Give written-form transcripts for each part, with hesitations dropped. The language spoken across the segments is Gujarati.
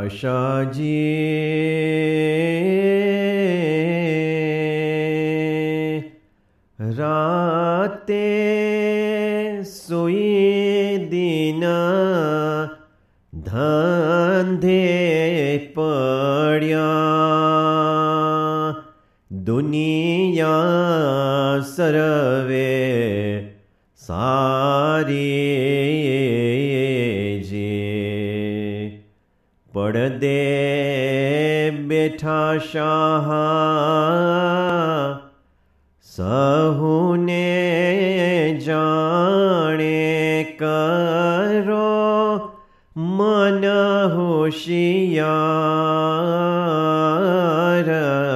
આશાજી રાતે સોઈ દીના ધંધે પડ્યા દુનિયા સરવે સારી જે પડદે બેઠા શાહ સહુને જાણે કરો મન હોશિયાર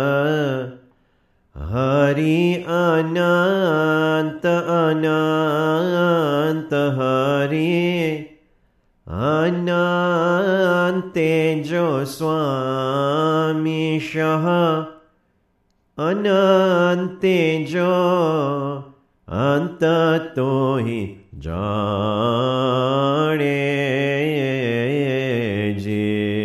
હરિ અનંત અનંત હરિ અનંતે જો સ્વામી શહ અનંતે જો અંત તોહિ જાણે જે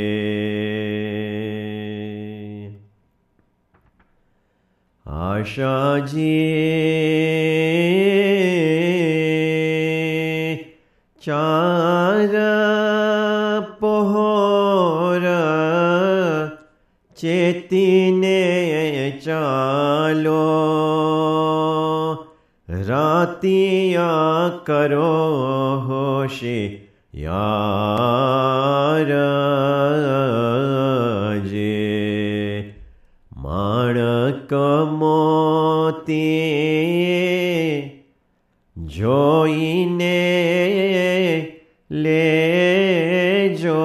આશાજી ચાર પહોર ચેતીને ચાલો રાતિયા કરો હોશિયાર જે માણક મોતી જોઈને લેજો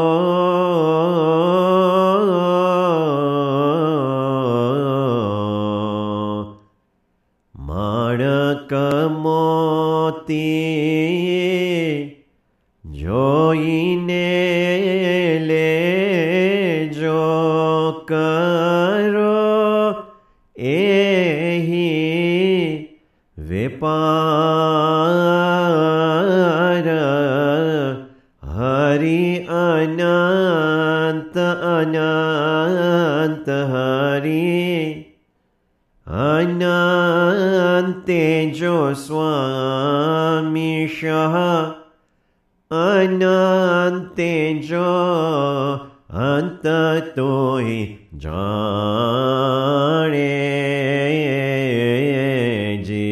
માણક મોતી જોઈને લેજો કરો એહી વેપાર હરિ અનંત અનંત હરિ અનંતે જો સ્વામી શહ અનંતે જો અંત તોહિ જાણે જે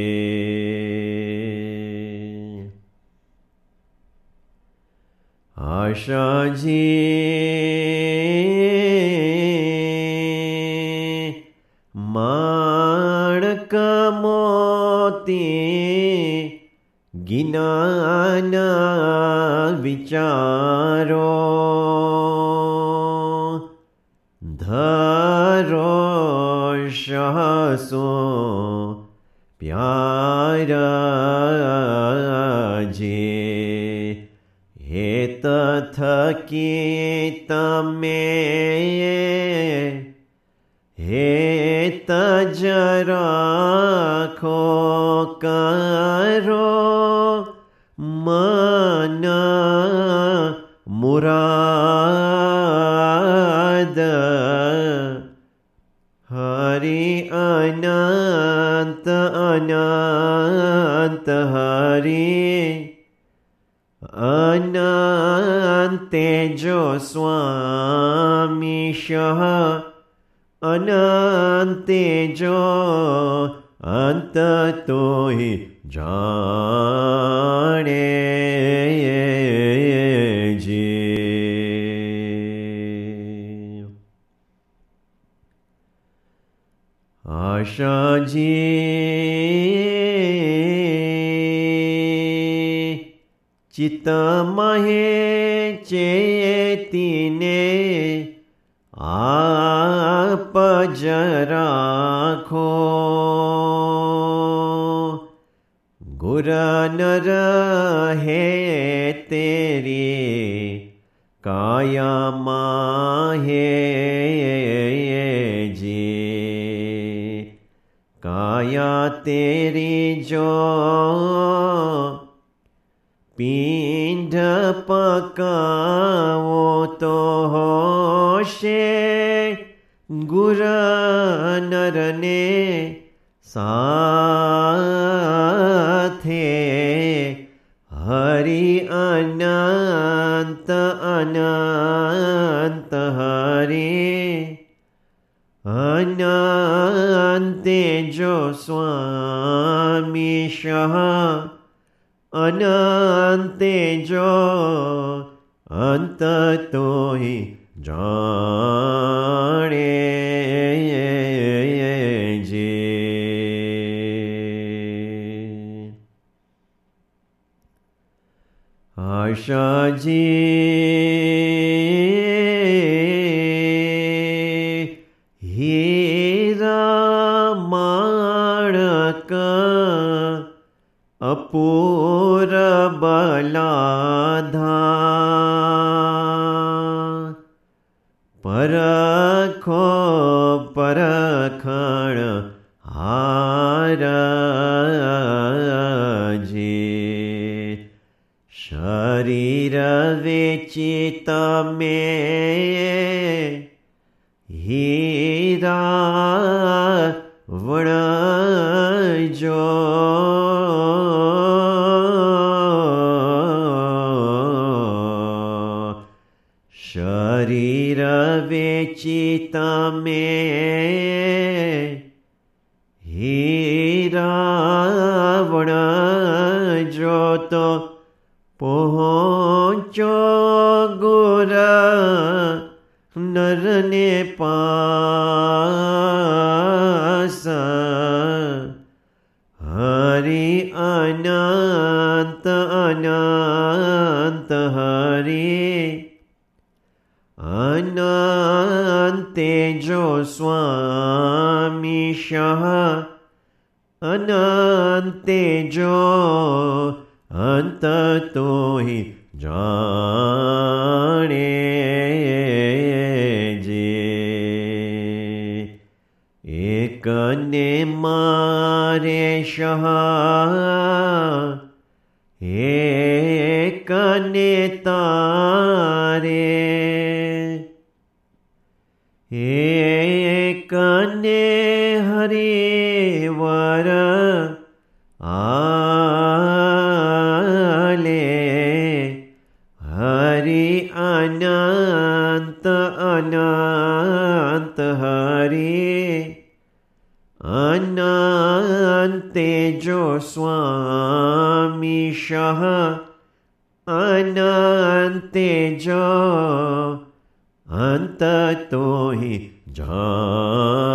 આશાજી માણક મોતી જ્ઞાન વિચારો ધરો શહસો પ્યારા જે હેત થકી તમે હેત જ રાખો કરો મન મુરાદ હરિ અનંત અનંત હરિ અનંતે જો સ્વામી શહ અનંતે જો અંત તોહિ જાણે જે આશાજી ચિત્તમહે ચેતીને આપ જ રાખો ગુર નર હે તેરી કાયા માહે જી કાયા તેરી જો પીંઢ પકાવો તો હોશે ગુર નરને સાથે હરિ અનંત અનંત હરિ અનંતે જો સ્વામીશ અનંતે જો અંત તોહિ જાણે જે આશાજી હીરા માણક અપૂર બલાધા પરખો પરખણ હારજી શરીર વેચી તમે હીરા વણજો શરીર વેચી તમે હીરા વણજો તો પહોંચો ગુર નરને પાસ હરિ અનંત અનંત હરિ અનંતે જો સ્વામીશ અનંતે જો અંત તોહિ જાણે જે એકને મારે શહ એકને તારે એકને હરિવર આલે હરિ અનંત અનંત હરિ અનંતે જો સ્વામીશ અનંતે જો અંત તોહિ જાણે